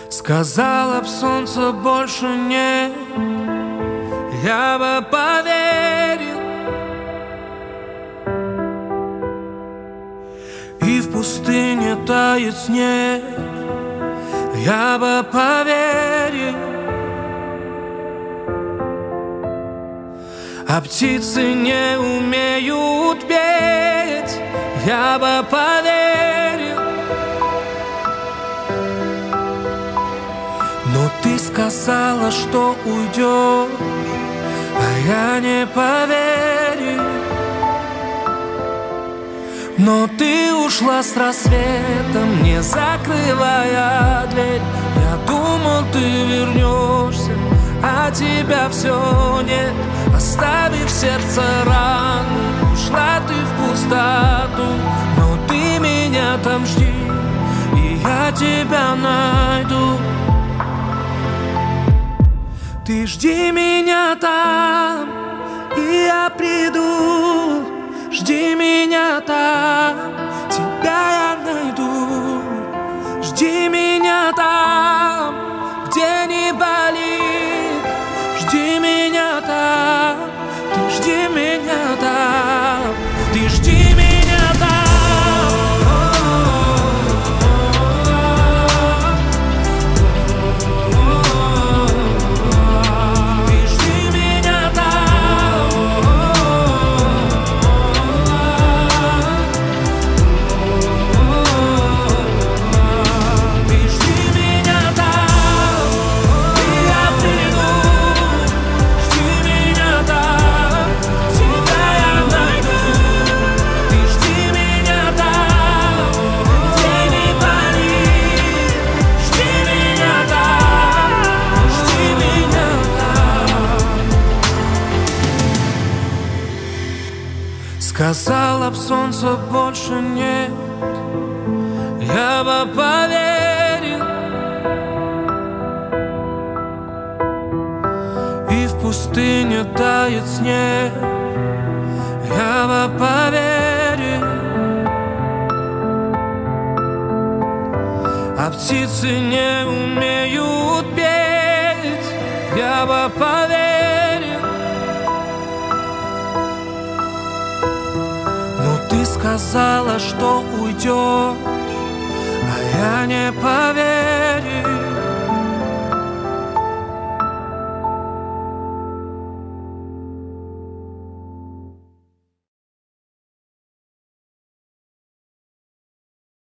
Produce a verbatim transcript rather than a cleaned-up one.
Сказала б, солнца больше нет, я бы поверил. И в пустыне тает снег, я бы поверил. А птицы не умеют петь, я бы поверил. Но ты сказала, что уйдешь, а я не поверил. Но ты ушла с рассветом, не закрывая дверь. Я думал, ты вернешься, а тебя все нет. Оставив сердце раны, ушла ты в пустоту. Но ты меня там жди, и я тебя найду. Ты жди меня там, и я приду. Жди меня там, тебя я найду. Жди меня там, где не болит. Жди меня там, ты жди меня там. Ты жди меня там. Ты жди меня там. Ты жди меня там, и я приду. Жди меня там, тебя я найду. Ты жди меня там, где не болит. Жди меня там, жди меня там. Сказала б, солнца больше нет, я бы поверил. И в пустыне тает снег, я бы поверил. А птицы не умеют петь, я бы поверил. Но ты сказала, что уйдешь, а я не поверил.